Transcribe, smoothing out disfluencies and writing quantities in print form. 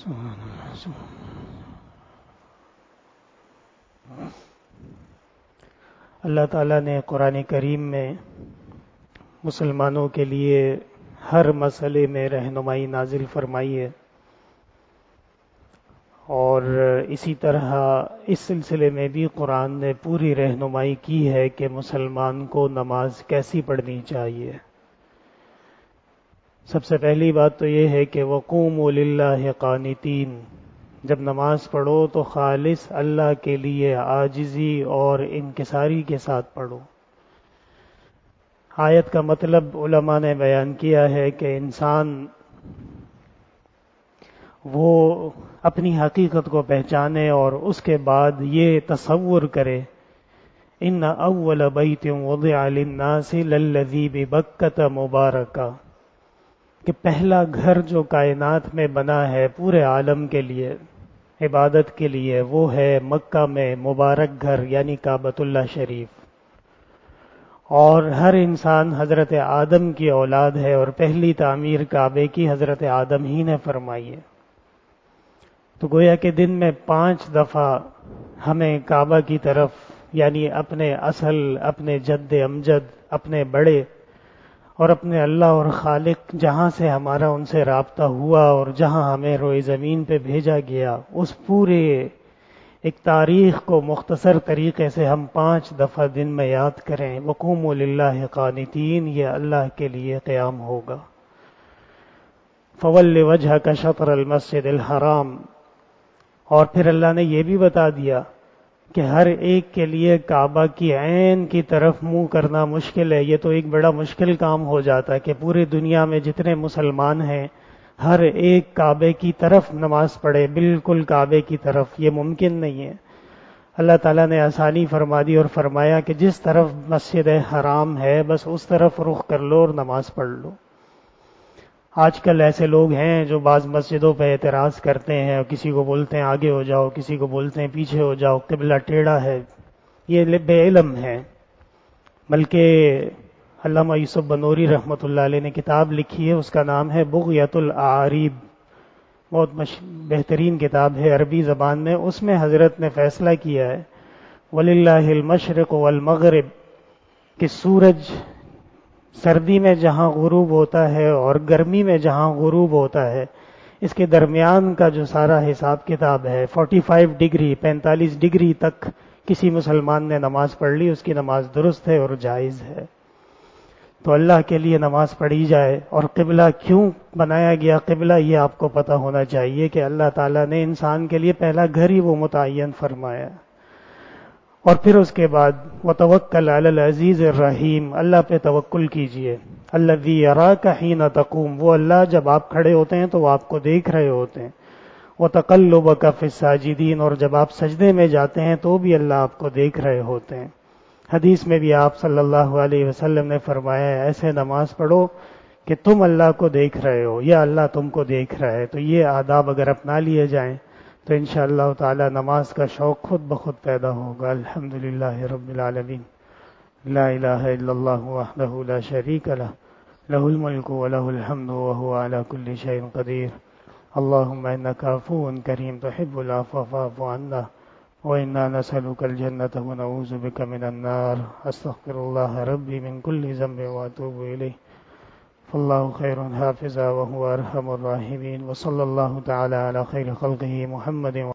سبحان اللہ۔ اللہ تعالیٰ نے قرآن کریم میں مسلمانوں کے لیے ہر مسئلے میں رہنمائی نازل فرمائی ہے، اور اسی طرح اس سلسلے میں بھی قرآن نے پوری رہنمائی کی ہے کہ مسلمان کو نماز کیسی پڑھنی چاہیے۔ سب سے پہلی بات تو یہ ہے کہ وَقُومُوا لِلَّهِ قَانِتِينَ، جب نماز پڑھو تو خالص اللہ کے لیے عاجزی اور انکساری کے ساتھ پڑھو۔ آیت کا مطلب علماء نے بیان کیا ہے کہ انسان وہ اپنی حقیقت کو پہچانے اور اس کے بعد یہ تصور کرے ان اول بیت وضع للناس للذی ببکۃ مبارکہ، کہ پہلا گھر جو کائنات میں بنا ہے پورے عالم کے لیے عبادت کے لیے، وہ ہے مکہ میں مبارک گھر یعنی کعبۃ اللہ شریف۔ اور ہر انسان حضرت آدم کی اولاد ہے اور پہلی تعمیر کعبے کی حضرت آدم ہی نے فرمائی ہے۔ تو گویا کہ دن میں 5 دفعہ ہمیں کعبہ کی طرف یعنی اپنے اصل، اپنے جد امجد، اپنے بڑے اور اپنے اللہ اور خالق جہاں سے ہمارا ان سے رابطہ ہوا اور جہاں ہمیں روئے زمین پہ بھیجا گیا، اس پورے ایک تاریخ کو مختصر طریقے سے ہم 5 دفعہ دن میں یاد کریں۔ وَقُومُوا لِلَّهِ قَانِتِينَ، یہ اللہ کے لیے قیام ہوگا۔ فَوَلِّ وَجْهَكَ شَطْرَ الْمَسْجِدِ الْحَرَامِ، اور پھر اللہ نے یہ بھی بتا دیا کہ ہر ایک کے لیے کعبہ کی عین کی طرف منہ کرنا مشکل ہے۔ یہ تو ایک بڑا مشکل کام ہو جاتا ہے کہ پوری دنیا میں جتنے مسلمان ہیں ہر ایک کعبے کی طرف نماز پڑھے، بالکل کعبے کی طرف، یہ ممکن نہیں ہے۔ اللہ تعالیٰ نے آسانی فرما دی اور فرمایا کہ جس طرف مسجد حرام ہے بس اس طرف رخ کر لو اور نماز پڑھ لو۔ آج کل ایسے لوگ ہیں جو بعض مسجدوں پہ اعتراض کرتے ہیں اور کسی کو بولتے ہیں آگے ہو جاؤ، کسی کو بولتے ہیں پیچھے ہو جاؤ، قبلہ ٹیڑھا ہے۔ یہ بے علم ہے۔ بلکہ علامہ یوسف بنوری رحمۃ اللہ علیہ نے کتاب لکھی ہے، اس کا نام ہے بغیۃ الاعاریب، بہت بہترین کتاب ہے عربی زبان میں۔ اس میں حضرت نے فیصلہ کیا ہے وَلِلَّهِ الْمَشْرِقُ وَالْمَغْرِبُ، کہ سورج سردی میں جہاں غروب ہوتا ہے اور گرمی میں جہاں غروب ہوتا ہے، اس کے درمیان کا جو سارا حساب کتاب ہے 45 ڈگری 45 ڈگری تک کسی مسلمان نے نماز پڑھ لی، اس کی نماز درست ہے اور جائز ہے۔ تو اللہ کے لیے نماز پڑھی جائے۔ اور قبلہ کیوں بنایا گیا قبلہ، یہ آپ کو پتہ ہونا چاہیے کہ اللہ تعالیٰ نے انسان کے لیے پہلا گھر ہی وہ متعین فرمایا۔ اور پھر اس کے بعد وَتَوَكَّلْ عَلَى الْعَزِيزِ الرَّحِيمِ، اللہ پہ توکل کیجئے۔ الَّذِي يَرَاكَ حِينَ تَقُومُ، وہ اللہ جب آپ کھڑے ہوتے ہیں تو وہ آپ کو دیکھ رہے ہوتے ہیں۔ وَتَقَلُّبَكَ فِي السَّاجِدِينَ، اور جب آپ سجدے میں جاتے ہیں تو بھی اللہ آپ کو دیکھ رہے ہوتے ہیں۔ حدیث میں بھی آپ صلی اللہ علیہ وسلم نے فرمایا ہے ایسے نماز پڑھو کہ تم اللہ کو دیکھ رہے ہو یا اللہ تم کو دیکھ رہا ہے۔ تو یہ آداب اگر اپنا لیے جائیں تو انشاءاللہ تعالی نماز کا شوق خود بخود پیدا ہوگا۔ الحمدللہ رب العالمین، لا الہ الا اللہ وحدہ لا شریک لہ، لہ الملک ولہ الحمد وہو علی کل شیء قدیر۔ اللہم انک عفو کریم تحب العفو فاعف عنا، وإنا نسألك الجنة ونعوذ بك من النار۔ استغفر الله ربي من كل ذنب وأتوب إليه، فالله خير حافظا وهو أرحم الراحمين، وصلى الله تعالى على خير خلقه محمد